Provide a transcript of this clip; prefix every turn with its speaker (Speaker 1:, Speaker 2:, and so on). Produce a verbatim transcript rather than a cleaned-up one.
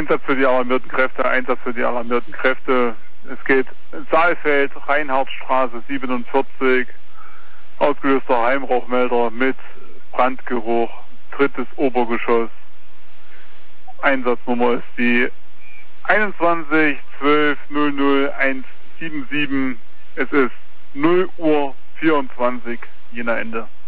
Speaker 1: Einsatz für die alarmierten Kräfte, Einsatz für die alarmierten Kräfte. Es geht Saalfeld, Reinhardtstraße siebenundvierzig, ausgelöster Heimrauchmelder mit Brandgeruch, drittes Obergeschoss. Einsatznummer ist die einundzwanzig zwölf null null eins sieben sieben. Es ist null Uhr vierundzwanzig, Jena Ende.